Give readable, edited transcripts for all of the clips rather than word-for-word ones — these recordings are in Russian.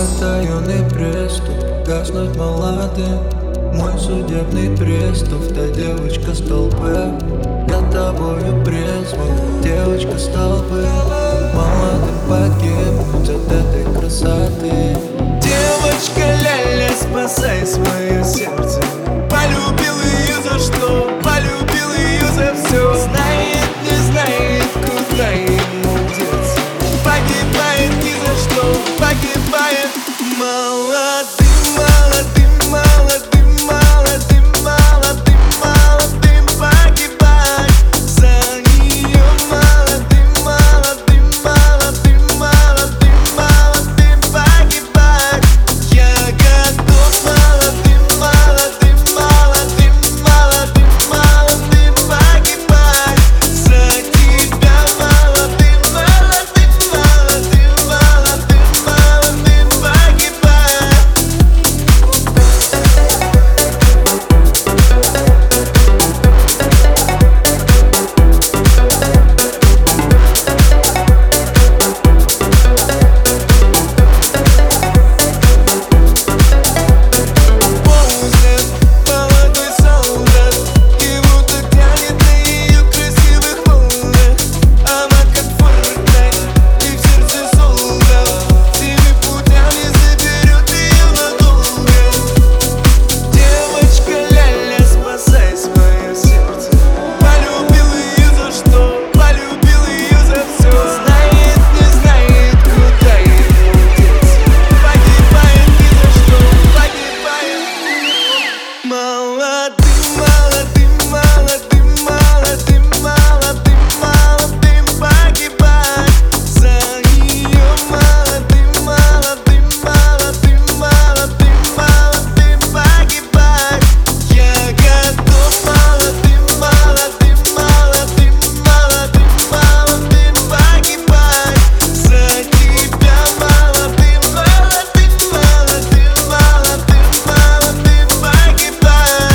Это юный приступ, гаснуть молодым. Мой судебный приступ, та девочка столбы. Я тобою призван, девочка столбы. Молодым погибнуть от этой красоты. Девочка ля-ля, спасай свое сердце. Полюбил ее за что? Полюбил ее за все. Знает, не знает, куда ему деться. Погибает ни за что, погибает. Молодым, молодым, молодым, молодым, молодым, молодым погибать за нее. Молодым, молодым, молодым, молодым, молодым погибать. Я готов. Молодым, молодым, молодым, молодым, молодым погибать за тебя. Молодым, молодым, молодым, молодым, молодым погибать. Ползет молодой солдат, его так тянет на ее красивых волнах. Она как Фортнайт, и в сердце солдат. Всеми путями заберет ее надолго. Девочка ля-ля, спасай свое сердце. Полюбил ее за что? Полюбил ее за все. Знает, не знает, куда ему деться. Погибает ни за что, погибает. Молодым, молодым, молодым, молодым, молодым, молодым погибать за нее. Молодым, молодым, молодым, молодым, молодым погибать. Я готов. Молодым, молодым, молодым, молодым, молодым погибать за тебя. Молодым, молодым, молодым, молодым, молодым погибать.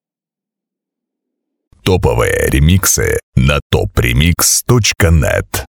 Топовые ремиксы на topremix.net.